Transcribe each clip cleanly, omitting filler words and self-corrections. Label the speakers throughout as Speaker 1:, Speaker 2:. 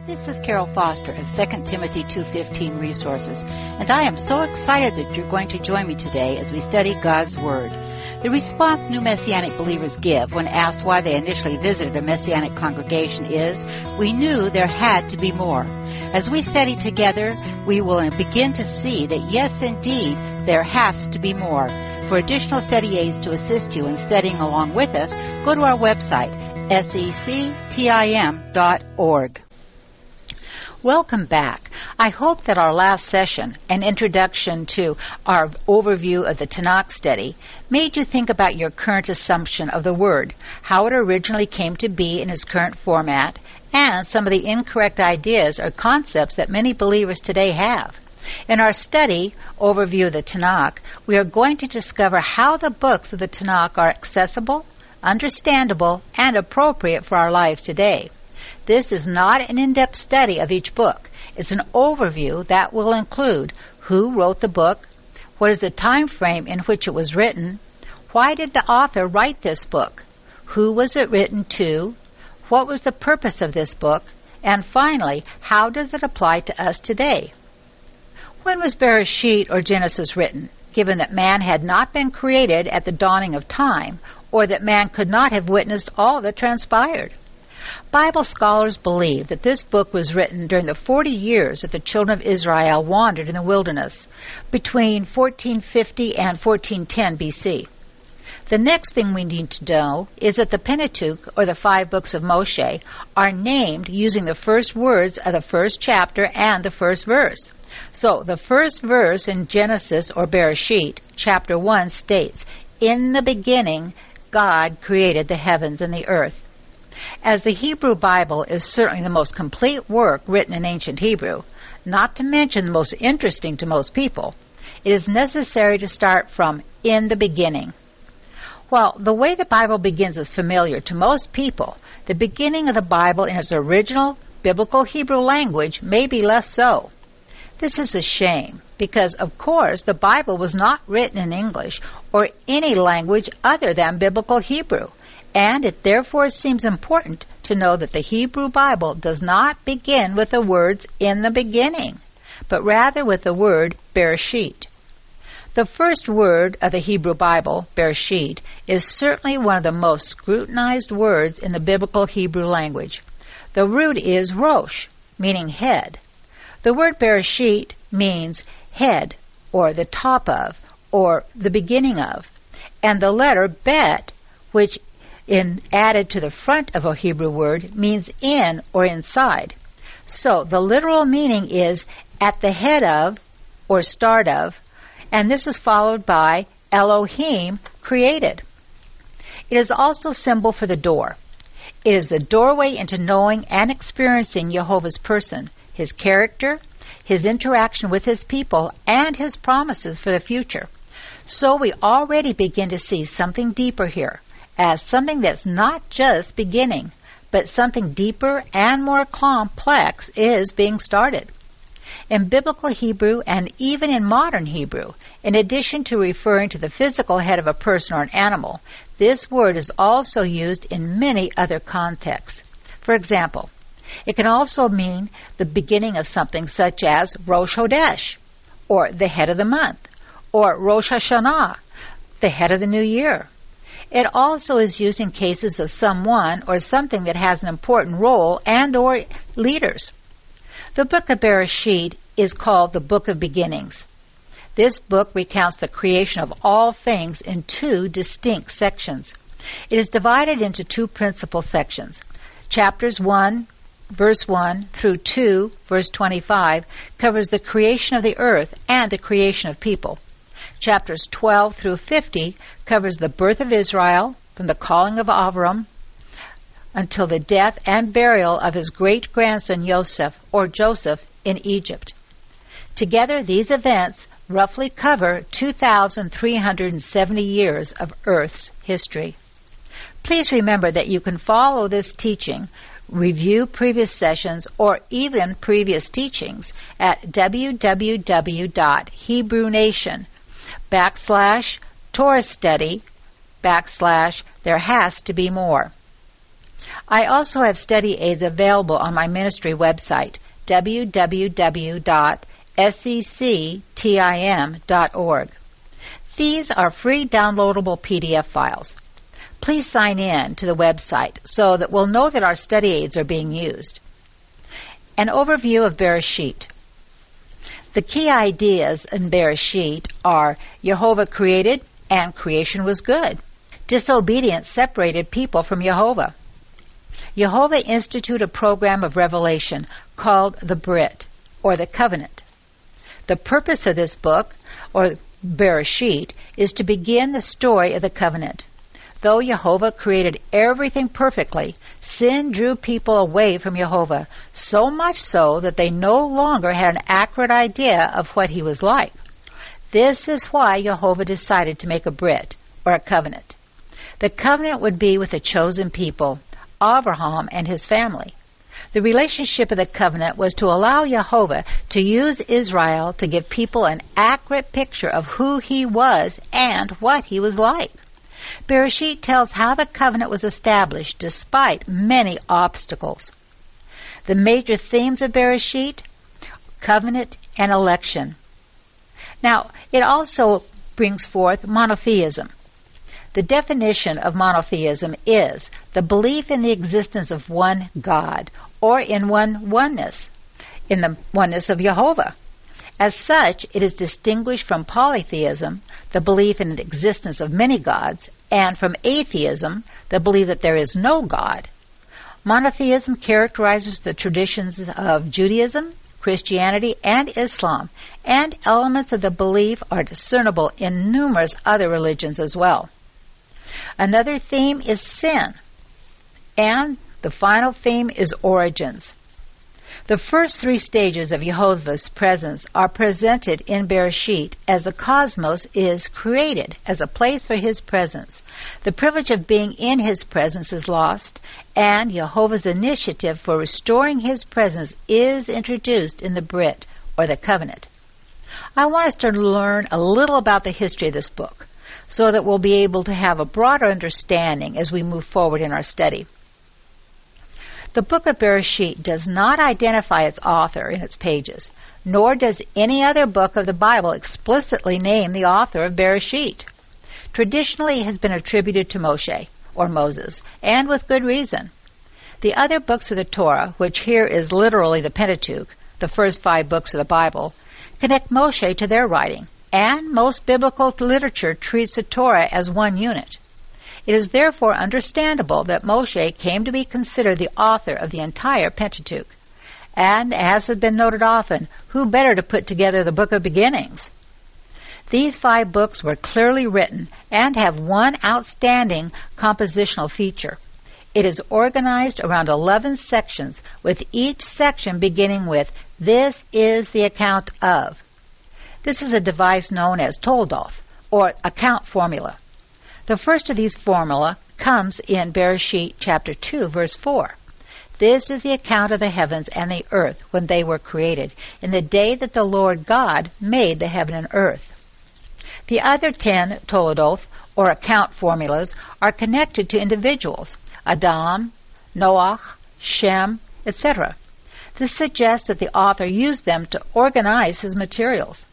Speaker 1: This is Carol Foster of 2 Timothy 2:15 Resources, and I am so excited that you're going to join me today as we study God's Word. The response new Messianic believers give when asked why they initially visited a Messianic congregation is, we knew there had to be more. As we study together, we will begin to see that yes, indeed, there has to be more. For additional study aids to assist you in studying along with us, go to our website, sectim.org. Welcome back. I hope that our last session, an introduction to our overview of the Tanakh study, made you think about your current assumption of the Word, how it originally came to be in its current format, and some of the incorrect ideas or concepts that many believers today have. In our study, overview of the Tanakh, we are going to discover how the books of the Tanakh are accessible, understandable, and appropriate for our lives today. This is not an in-depth study of each book. It's an overview that will include who wrote the book, what is the time frame in which it was written, why did the author write this book, who was it written to, what was the purpose of this book, and finally, how does it apply to us today? When was Bereshit or Genesis written, given that man had not been created at the dawning of time, or that man could not have witnessed all that transpired? Bible scholars believe that this book was written during the 40 years that the children of Israel wandered in the wilderness, between 1450 and 1410 BC. The next thing we need to know is that the Pentateuch, or the 5 books of Moshe, are named using the first words of the first chapter and the first verse. So the first verse in Genesis or Bereshit, chapter 1, states, "In the beginning, God created the heavens and the earth." As the Hebrew Bible is certainly the most complete work written in ancient Hebrew, not to mention the most interesting to most people, it is necessary to start from "in the beginning." While the way the Bible begins is familiar to most people, the beginning of the Bible in its original biblical Hebrew language may be less so. This is a shame, because, of course, the Bible was not written in English or any language other than biblical Hebrew, and it therefore seems important to know that the Hebrew Bible does not begin with the words "in the beginning," but rather with the word Bereshit. The first word of the Hebrew Bible, Bereshit, is certainly one of the most scrutinized words in the biblical Hebrew language. The root is Rosh, meaning head. The word Bereshit means head, or the top of, or the beginning of, and the letter Bet, which added to the front of a Hebrew word, means in or inside. So the literal meaning is at the head of or start of, and this is followed by Elohim, created. It is also symbol for the door. It is the doorway into knowing and experiencing Jehovah's person, his character, his interaction with his people, and his promises for the future. So we already begin to see something deeper here, as something that's not just beginning, but something deeper and more complex is being started. In biblical Hebrew and even in modern Hebrew, in addition to referring to the physical head of a person or an animal, this word is also used in many other contexts. For example, it can also mean the beginning of something such as Rosh Chodesh, or the head of the month, or Rosh Hashanah, the head of the new year. It also is used in cases of someone or something that has an important role and or leaders. The book of Bereshit is called the Book of Beginnings. This book recounts the creation of all things in 2 distinct sections. It is divided into 2 principal sections. Chapters 1, verse 1 through 2, verse 25, covers the creation of the earth and the creation of people. Chapters 12 through 50 covers the birth of Israel, from the calling of Avram until the death and burial of his great-grandson Joseph in Egypt. Together, these events roughly cover 2,370 years of Earth's history. Please remember that you can follow this teaching, review previous sessions, or even previous teachings at www.HebrewNation.com/Torah study / there has to be more. I also have study aids available on my ministry website, www.secctim.org. These are free downloadable PDF files. Please sign in to the website so that we'll know that our study aids are being used. An overview of Bereshit. The key ideas in Bereshit are Jehovah created and creation was good. Disobedience separated people from Jehovah. Jehovah instituted a program of revelation called the Brit, or the Covenant. The purpose of this book, or Bereshit, is to begin the story of the covenant. Though Jehovah created everything perfectly, sin drew people away from Jehovah, so much so that they no longer had an accurate idea of what he was like. This is why Jehovah decided to make a Brit, or a covenant. The covenant would be with the chosen people, Abraham and his family. The relationship of the covenant was to allow Jehovah to use Israel to give people an accurate picture of who he was and what he was like. Bereshit tells how the covenant was established despite many obstacles. The major themes of Bereshit: covenant and election. Now, it also brings forth monotheism. The definition of monotheism is the belief in the existence of one God, or in oneness, in the oneness of Jehovah. As such, it is distinguished from polytheism, the belief in the existence of many gods, and from atheism, the belief that there is no God. Monotheism characterizes the traditions of Judaism, Christianity, and Islam, and elements of the belief are discernible in numerous other religions as well. Another theme is sin, and the final theme is origins. The first three stages of Jehovah's presence are presented in Bereshit as the cosmos is created as a place for his presence. The privilege of being in his presence is lost, and Jehovah's initiative for restoring his presence is introduced in the Brit, or the covenant. I want us to learn a little about the history of this book, so that we'll be able to have a broader understanding as we move forward in our study. The book of Bereshit does not identify its author in its pages, nor does any other book of the Bible explicitly name the author of Bereshit. Traditionally, it has been attributed to Moshe, or Moses, and with good reason. The other books of the Torah, which here is literally the Pentateuch, the first 5 books of the Bible, connect Moshe to their writing, and most biblical literature treats the Torah as one unit. It is therefore understandable that Moshe came to be considered the author of the entire Pentateuch. And, as has been noted often, who better to put together the book of beginnings? These 5 books were clearly written and have one outstanding compositional feature. It is organized around 11 sections, with each section beginning with, "This is the account of." This is a device known as Toldoth, or account formula. The first of these formula comes in Bereshit chapter 2, verse 4. "This is the account of the heavens and the earth when they were created, in the day that the Lord God made the heaven and earth." The other 10 Toledoth, or account formulas, are connected to individuals: Adam, Noach, Shem, etc. This suggests that the author used them to organize his materials.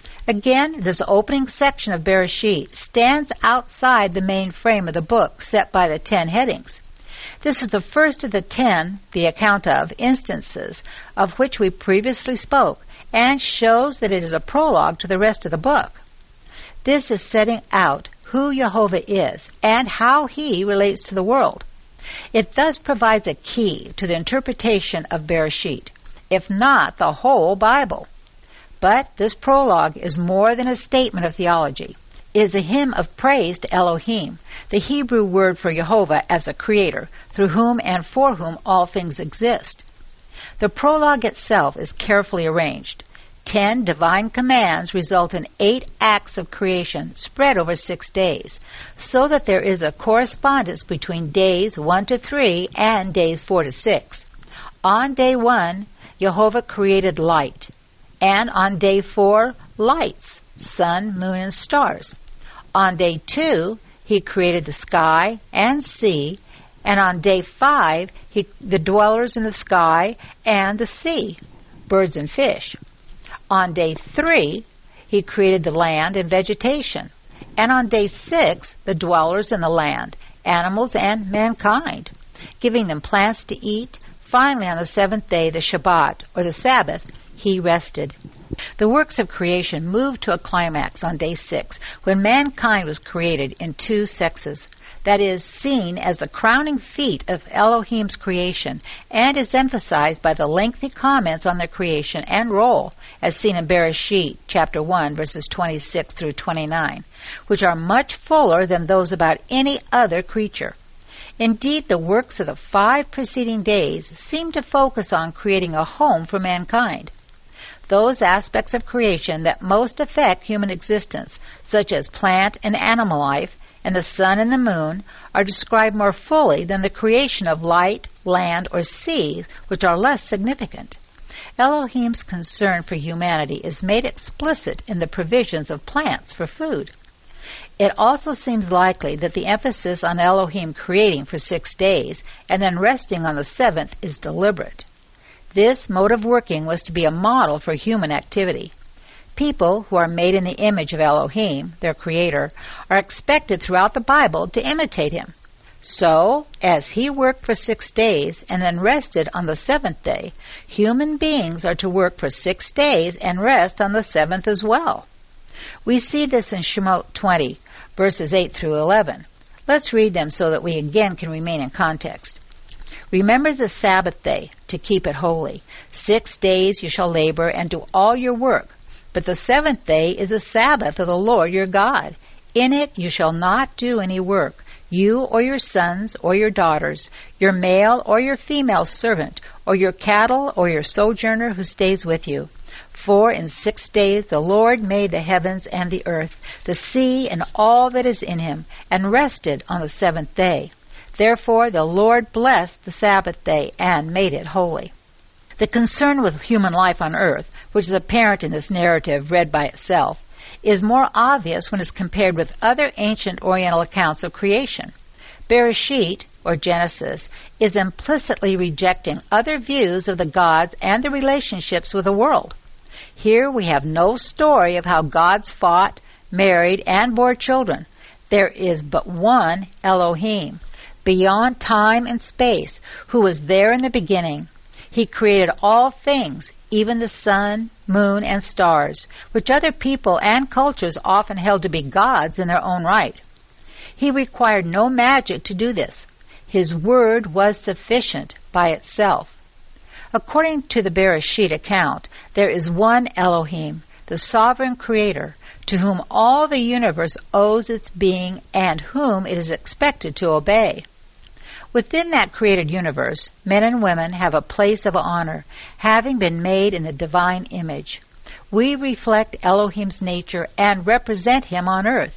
Speaker 1: Again, this opening section of Bereshit stands outside the main frame of the book set by the 10 headings. This is the first of the 10, the account of, instances of which we previously spoke, and shows that it is a prologue to the rest of the book. This is setting out who Jehovah is and how he relates to the world. It thus provides a key to the interpretation of Bereshit, if not the whole Bible. But this prologue is more than a statement of theology. It is a hymn of praise to Elohim, the Hebrew word for Jehovah as the Creator, through whom and for whom all things exist. The prologue itself is carefully arranged. 10 divine commands result in 8 acts of creation spread over 6 days, so that there is a correspondence between days 1 to 3 and days 4 to 6. On day 1, Jehovah created light, and on day 4, lights, sun, moon, and stars. On day 2, he created the sky and sea, And on day 5, the dwellers in the sky and the sea, birds and fish. On day 3, he created the land and vegetation. And on day 6, the dwellers in the land, animals and mankind, giving them plants to eat. Finally, on the 7th day, the Shabbat, or the Sabbath, he rested. The works of creation moved to a climax on day 6, when mankind was created in 2 sexes. That is seen as the crowning feat of Elohim's creation, and is emphasized by the lengthy comments on their creation and role, as seen in Bereshit, chapter 1, verses 26 through 29, which are much fuller than those about any other creature. Indeed, the works of the 5 preceding days seem to focus on creating a home for mankind. Those aspects of creation that most affect human existence, such as plant and animal life, and the sun and the moon, are described more fully than the creation of light, land, or sea, which are less significant. Elohim's concern for humanity is made explicit in the provisions of plants for food. It also seems likely that the emphasis on Elohim creating for 6 days and then resting on the 7th is deliberate. This mode of working was to be a model for human activity. People who are made in the image of Elohim, their creator, are expected throughout the Bible to imitate him. So, as he worked for 6 days and then rested on the 7th day, human beings are to work for 6 days and rest on the 7th as well. We see this in Shemot 20, verses 8 through 11. Let's read them so that we again can remain in context. Remember the Sabbath day to keep it holy. 6 days you shall labor and do all your work. But the 7th day is a Sabbath of the Lord your God. In it you shall not do any work, you or your sons or your daughters, your male or your female servant, or your cattle or your sojourner who stays with you. For in 6 days the Lord made the heavens and the earth, the sea and all that is in him, and rested on the 7th day. Therefore the Lord blessed the Sabbath day and made it holy. The concern with human life on earth, which is apparent in this narrative read by itself, is more obvious when it's compared with other ancient Oriental accounts of creation. Bereshit, or Genesis, is implicitly rejecting other views of the gods and the relationships with the world. Here we have no story of how gods fought, married, and bore children. There is but one Elohim, beyond time and space, who was there in the beginning. He created all things, even the sun, moon, and stars, which other people and cultures often held to be gods in their own right. He required no magic to do this. His word was sufficient by itself. According to the Bereshit account, there is one Elohim, the sovereign creator, to whom all the universe owes its being and whom it is expected to obey. Within that created universe, men and women have a place of honor, having been made in the divine image. We reflect Elohim's nature and represent him on earth.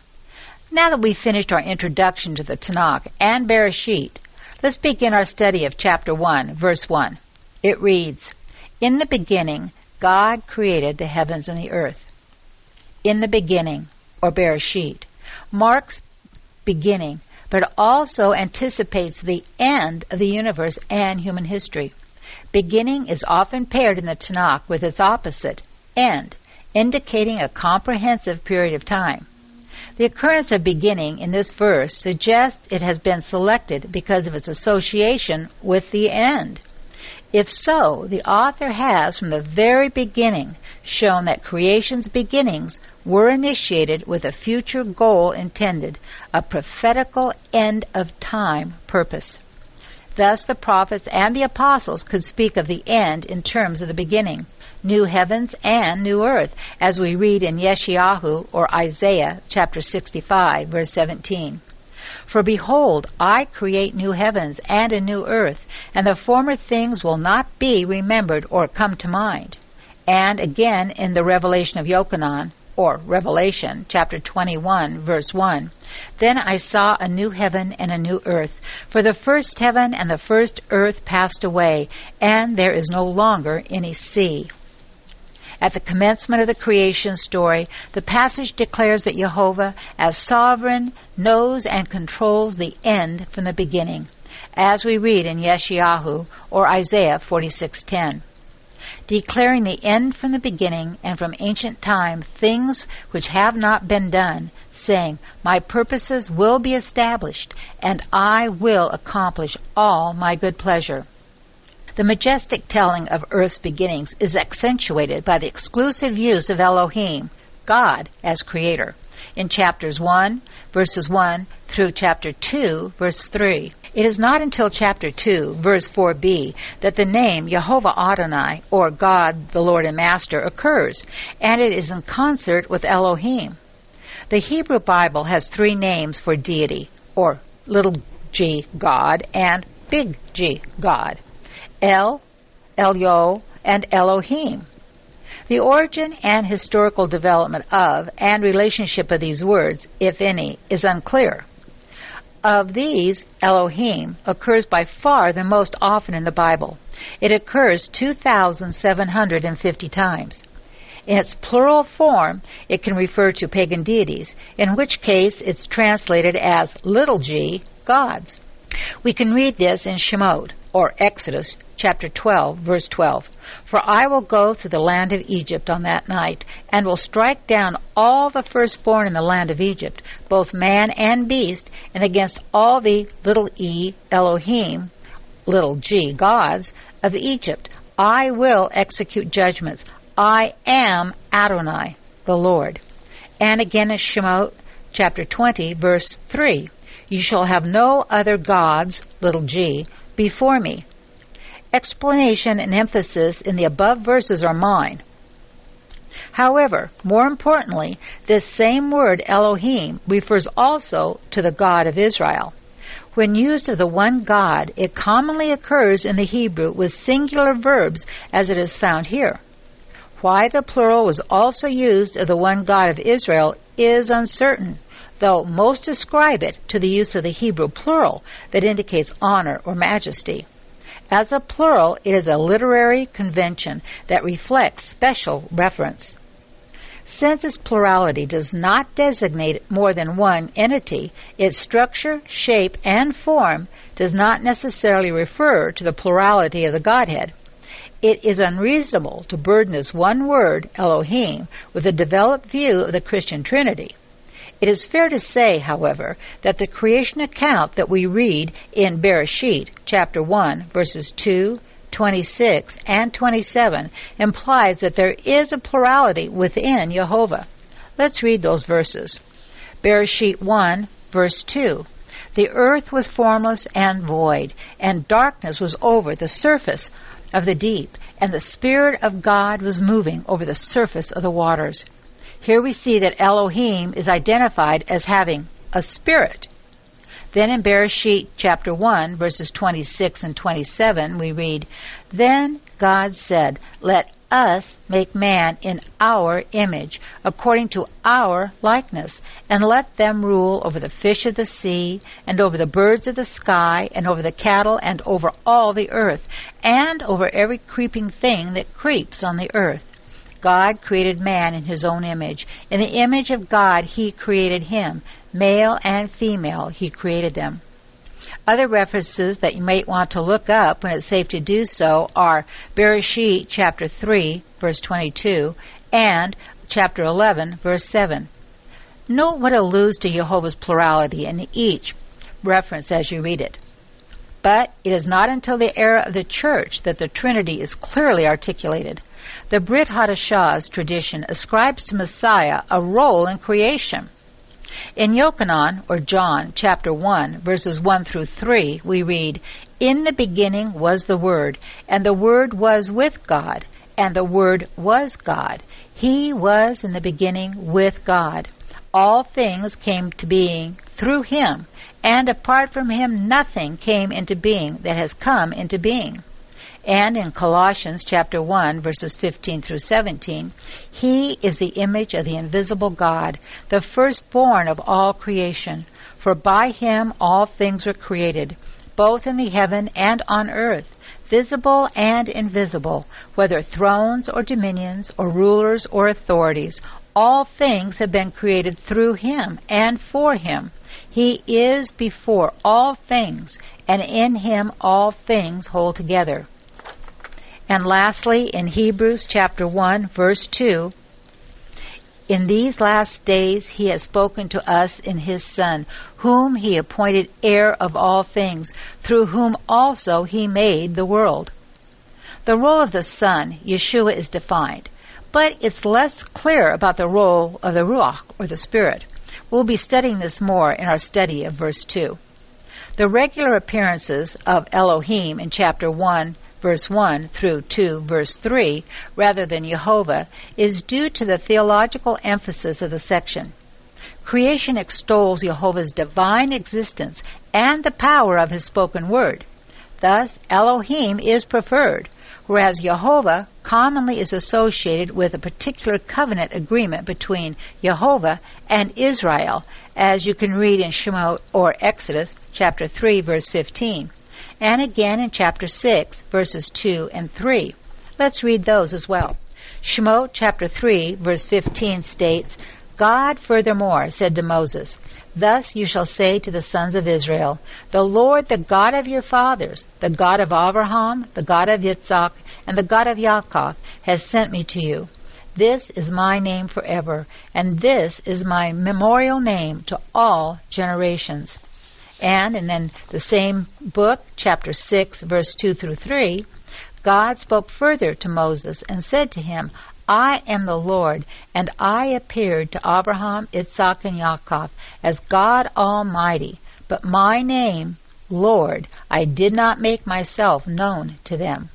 Speaker 1: Now that we've finished our introduction to the Tanakh and Bereshit, let's begin our study of chapter 1, verse 1. It reads, "In the beginning, God created the heavens and the earth." In the beginning, or Bereshit, marks beginning, but also anticipates the end of the universe and human history. Beginning is often paired in the Tanakh with its opposite, end, indicating a comprehensive period of time. The occurrence of beginning in this verse suggests it has been selected because of its association with the end. If so, the author has from the very beginning shown that creation's beginnings were initiated with a future goal intended, a prophetical end of time purpose. Thus the prophets and the apostles could speak of the end in terms of the beginning, new heavens and new earth, as we read in Yeshayahu or Isaiah chapter 65, verse 17. "For behold, I create new heavens and a new earth, and the former things will not be remembered or come to mind." And again in the Revelation of Yochanan, or Revelation, chapter 21, verse 1, "Then I saw a new heaven and a new earth, for the first heaven and the first earth passed away, and there is no longer any sea." At the commencement of the creation story, the passage declares that Jehovah, as sovereign, knows and controls the end from the beginning, as we read in Yeshayahu or Isaiah 46:10. Declaring the end from the beginning and from ancient time things which have not been done, saying, My purposes will be established, and I will accomplish all my good pleasure. The majestic telling of earth's beginnings is accentuated by the exclusive use of Elohim, God, as creator, in chapters 1, verses 1 through chapter 2, verse 3. It is not until chapter 2, verse 4b, that the name Jehovah Adonai, or God, the Lord and Master, occurs, and it is in concert with Elohim. The Hebrew Bible has three names for deity, or little g, God, and big G, God: El, Elyo, and Elohim. The origin and historical development of and relationship of these words, if any, is unclear. Of these, Elohim occurs by far the most often in the Bible. It occurs 2,750 times. In its plural form, it can refer to pagan deities, in which case it's translated as little g, gods. We can read this in Shemot, or Exodus, chapter 12, verse 12. For I will go through the land of Egypt on that night, and will strike down all the firstborn in the land of Egypt, both man and beast, and against all the little e, Elohim, little g, gods, of Egypt. I will execute judgments. I am Adonai, the Lord. And again in Shemot, chapter 20, verse 3. You shall have no other gods, little g, before me. Explanation and emphasis in the above verses are mine. However, more importantly, this same word Elohim refers also to the God of Israel. When used of the one God, it commonly occurs in the Hebrew with singular verbs as it is found here. Why the plural was also used of the one God of Israel is uncertain, though most ascribe it to the use of the Hebrew plural that indicates honor or majesty. As a plural, it is a literary convention that reflects special reference. Since its plurality does not designate more than one entity, its structure, shape, and form does not necessarily refer to the plurality of the Godhead. It is unreasonable to burden this one word, Elohim, with a developed view of the Christian Trinity. It is fair to say, however, that the creation account that we read in Bereshit, chapter 1, verses 2, 26, and 27, implies that there is a plurality within Jehovah. Let's read those verses. Bereshit 1, verse 2. The earth was formless and void, and darkness was over the surface of the deep, and the Spirit of God was moving over the surface of the waters. Here we see that Elohim is identified as having a spirit. Then in Bereshit chapter 1, verses 26 and 27, we read, Then God said, Let us make man in our image, according to our likeness, and let them rule over the fish of the sea, and over the birds of the sky, and over the cattle, and over all the earth, and over every creeping thing that creeps on the earth. God created man in his own image. In the image of God he created him. Male and female he created them. Other references that you might want to look up when it's safe to do so are Bereshit chapter 3, verse 22, and chapter 11, verse 7. Note what alludes to Jehovah's plurality in each reference as you read it. But it is not until the era of the Church that the Trinity is clearly articulated. The Brit Hadashah's tradition ascribes to Messiah a role in creation. In Yochanan, or John, chapter 1, verses 1 through 3, we read, In the beginning was the Word, and the Word was with God, and the Word was God. He was in the beginning with God. All things came to being through him, and apart from him nothing came into being that has come into being. And in Colossians chapter 1, verses 15 through 17, He is the image of the invisible God, the firstborn of all creation. For by him all things were created, both in the heaven and on earth, visible and invisible, whether thrones or dominions or rulers or authorities. All things have been created through him and for him. He is before all things, and in him all things hold together. And lastly, in Hebrews chapter 1, verse 2, in these last days he has spoken to us in his Son, whom he appointed heir of all things, through whom also he made the world. The role of the Son, Yeshua, is defined, but it's less clear about the role of the Ruach, or the Spirit. We'll be studying this more in our study of verse 2. The regular appearances of Elohim in chapter 1, verse 1 through 2, verse 3, rather than Yehovah, is due to the theological emphasis of the section. Creation extols Yehovah's divine existence and the power of his spoken word. Thus, Elohim is preferred, whereas Yehovah commonly is associated with a particular covenant agreement between Yehovah and Israel, as you can read in Shemot or Exodus chapter 3, verse 15. And again in chapter 6, verses 2 and 3. Let's read those as well. Shemot chapter 3, verse 15 states, God furthermore said to Moses, Thus you shall say to the sons of Israel, The Lord, the God of your fathers, the God of Abraham, the God of Yitzhak, and the God of Yaakov, has sent me to you. This is my name forever, and this is my memorial name to all generations. And then the same book, chapter 6, verse 2 through 3, God spoke further to Moses and said to him, I am the Lord, and I appeared to Abraham, Yitzhak, and Yaakov as God Almighty, but my name, Lord, I did not make myself known to them.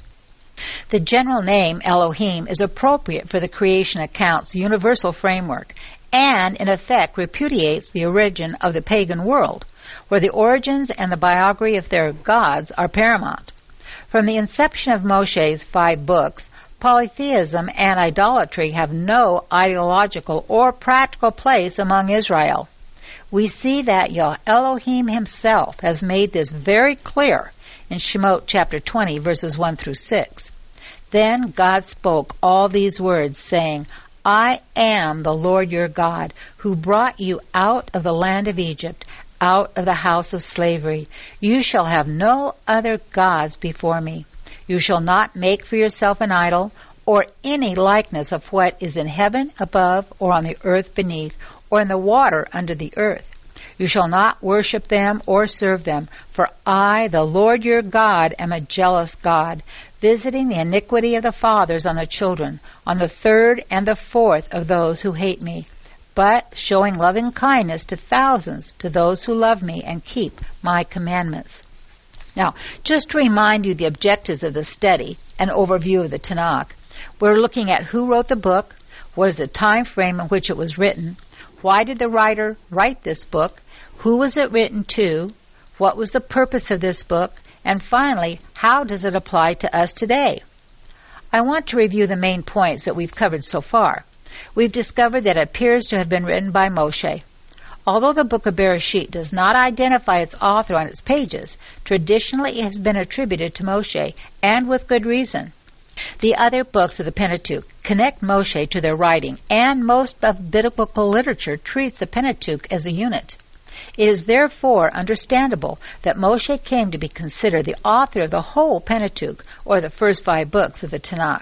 Speaker 1: The general name Elohim is appropriate for the creation account's universal framework, and in effect repudiates the origin of the pagan world, where the origins and the biography of their gods are paramount. From the inception of Moshe's 5 books, polytheism and idolatry have no ideological or practical place among Israel. We see that Elohim himself has made this very clear in Shemot chapter 20, verses 1 through 6. Then God spoke all these words, saying, I am the Lord your God, who brought you out of the land of Egypt, out of the house of slavery. You shall have no other gods before me. You shall not make for yourself an idol, or any likeness of what is in heaven above, or on the earth beneath, or in the water under the earth. You shall not worship them or serve them, for I, the Lord your God, am a jealous God, visiting the iniquity of the fathers on the children, on the third and the fourth of those who hate me, but showing loving kindness to thousands, to those who love me and keep my commandments. Now, just to remind you the objectives of the study, an overview of the Tanakh, we're looking at who wrote the book, what is the time frame in which it was written, why did the writer write this book, who was it written to, what was the purpose of this book, and finally, how does it apply to us today? I want to review the main points that we've covered so far. We've discovered that it appears to have been written by Moshe. Although the book of Bereshit does not identify its author on its pages, traditionally it has been attributed to Moshe, and with good reason. The other books of the Pentateuch connect Moshe to their writing, and most of biblical literature treats the Pentateuch as a unit. It is therefore understandable that Moshe came to be considered the author of the whole Pentateuch, or the first 5 books of the Tanakh.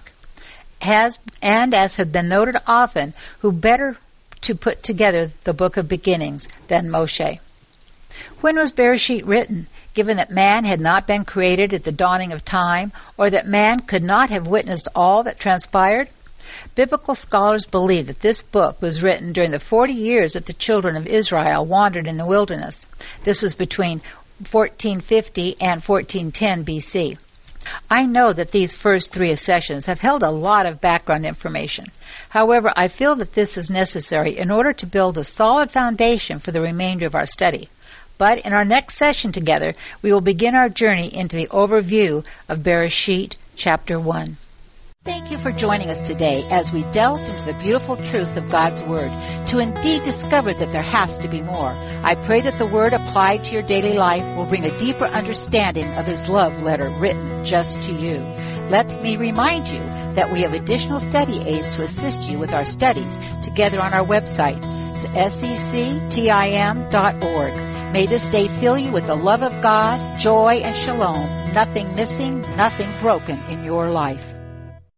Speaker 1: As has been noted often, who better to put together the book of beginnings than Moshe? When was Bereshit written, given that man had not been created at the dawning of time, or that man could not have witnessed all that transpired? Biblical scholars believe that this book was written during the 40 years that the children of Israel wandered in the wilderness. This was between 1450 and 1410 BC. I know that these first 3 accessions have held a lot of background information. However, I feel that this is necessary in order to build a solid foundation for the remainder of our study. But in our next session together, we will begin our journey into the overview of Bereshit chapter 1. Thank you for joining us today as we delved into the beautiful truths of God's Word to indeed discover that there has to be more. I pray that the Word applied to your daily life will bring a deeper understanding of His love letter written just to you. Let me remind you that we have additional study aids to assist you with our studies together on our website, sectim.org. May this day fill you with the love of God, joy, and shalom, nothing missing, nothing broken in your life.